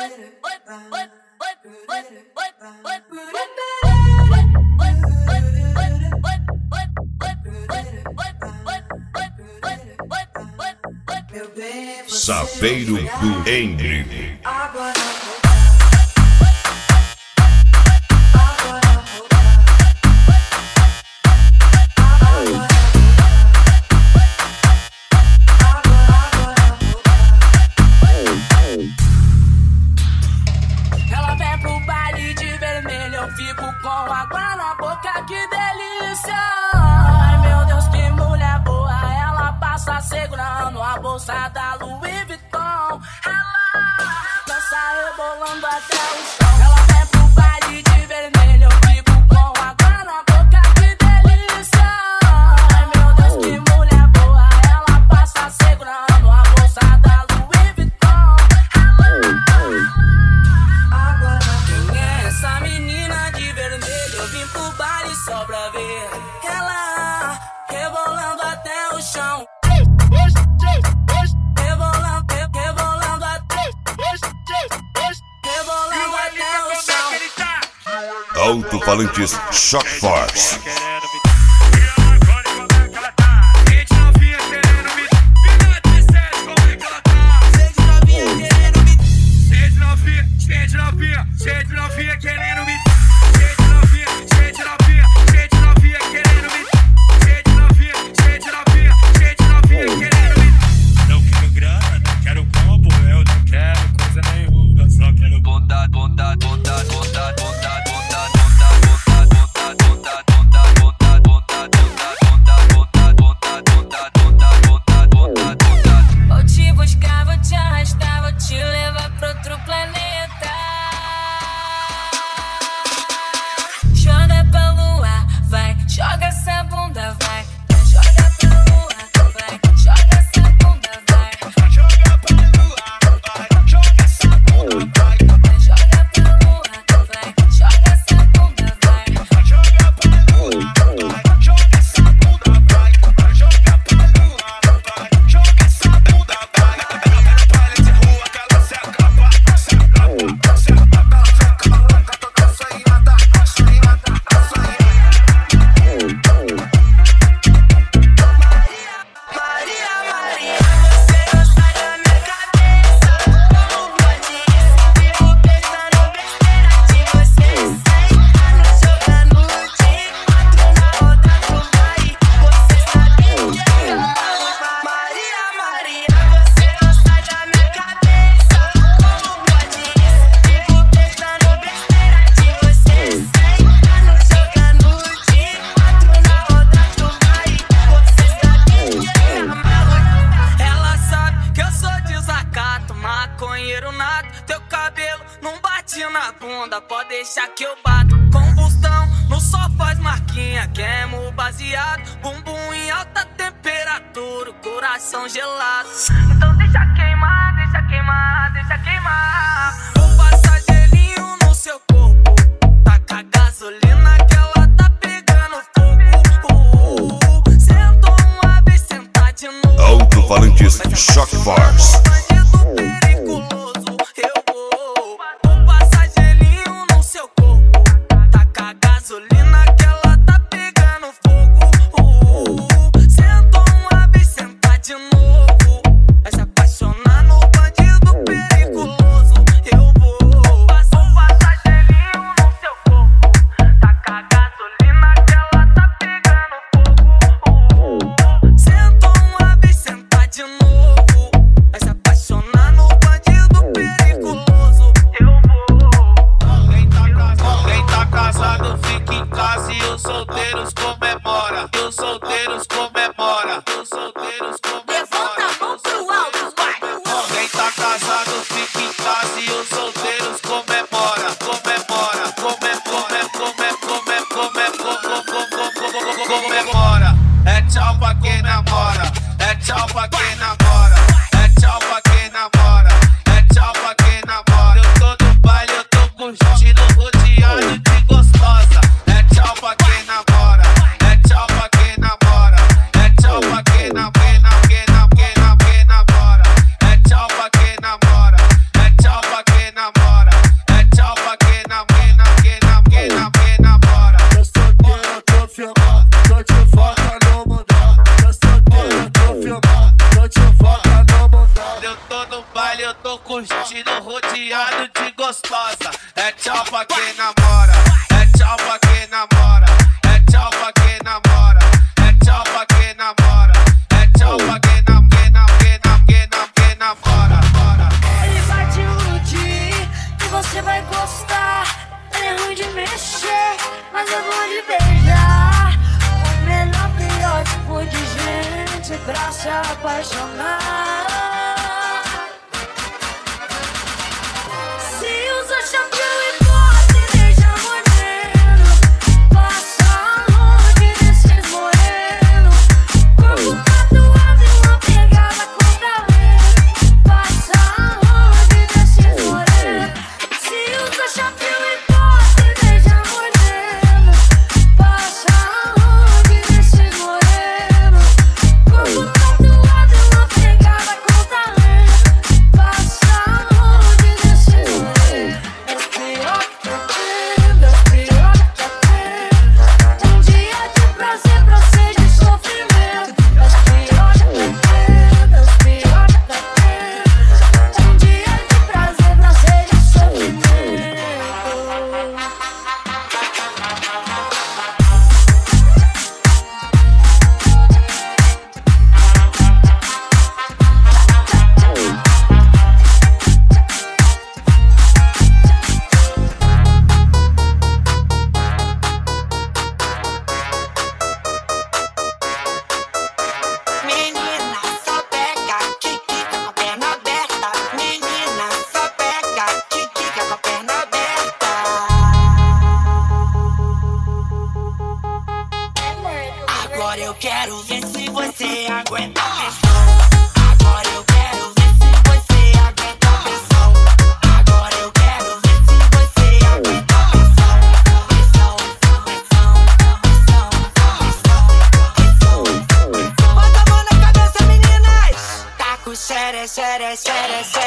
Saveiro do Hendrick. Ela vem pro baile de vermelho, eu fico com água na boca, que delícia. Ai meu Deus, que mulher boa, ela passa segurando a bolsa da Louis Vuitton. Ela dança rebolando até o chão. Ela vem pro baile de vermelho, eu fico com água na boca, que delícia. Ai meu Deus, que mulher boa, ela passa segurando a bolsa da Louis Vuitton. Quem é essa menina de vermelho? Eu vim pro baile só pra ver ela rebolando até o chão. Rebolando até o chão. Alto-falantes Shock Force. Pode deixar que eu bato. Combustão no só faz marquinha. Queimo baseado, bumbum em alta temperatura, o coração gelado. Então deixa queimar, deixa queimar, deixa queimar. Vou passar gelinho no seu corpo, taca gasolina que ela tá pegando fogo. Sentou uma vez, sentar de novo. Alto-falantes Shock Force. Fica em casa. gostosa. É tchau pra quem namora. É tchau pra quem namora. É tchau pra quem namora. É tchau pra quem namora. É tchau pra quem namora. Ele vai te iludir e você vai gostar. Ele é ruim de mexer, mas é bom de beijar. O melhor, pior tipo de gente pra se apaixonar. Se usa shampoo e pode deixar moreno, passa longe desses morenos. Corpo tatuado e uma pegada com talento, passa longe desses morenos. Se usa shampoo e pode deixar moreno, passa longe desses morenos. Corpo tatuado e uma pegada com talento, passa longe desses morenos. És pior que eu tenho, és pior que eu tenho. Um dia de prazer pra ser de sofrimento. És pior que eu tenho, és pior que eu tenho. Um dia de prazer pra ser de sofrimento. Menina, só pega, que quica com a perna aberta. Menina, só pega, que quica com a perna aberta. Agora eu quero ver se você aguenta a pressão. Agora eu quero ver se você aguenta a pressão. Agora eu quero ver se você aguenta a pressão. Pressão, pressão, pressão, pressão, pressão. Bota a mão na cabeça, meninas. Tá com xere, xere, xere, xere.